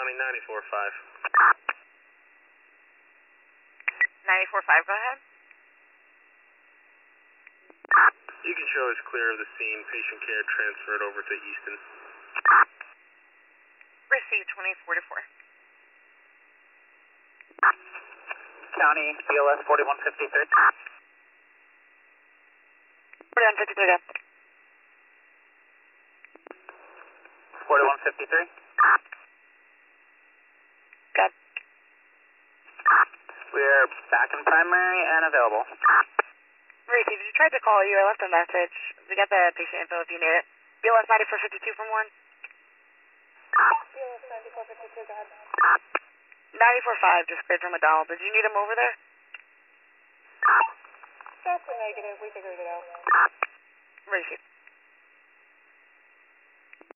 County 94.5. 94.5, go ahead. You can show us clear of the scene. Patient care transferred over to Easton. Received 2044. County BLS 4153. 4153, go. 4153. Good. We are back in primary and available. Received, you tried to call you. I left a message. We got the patient info if you need it. BLS 9452 from 1. BLS 9452, go ahead. 94.5, just cleared from McDonald. Did you need him over there? That's a negative. We figured it out. Received.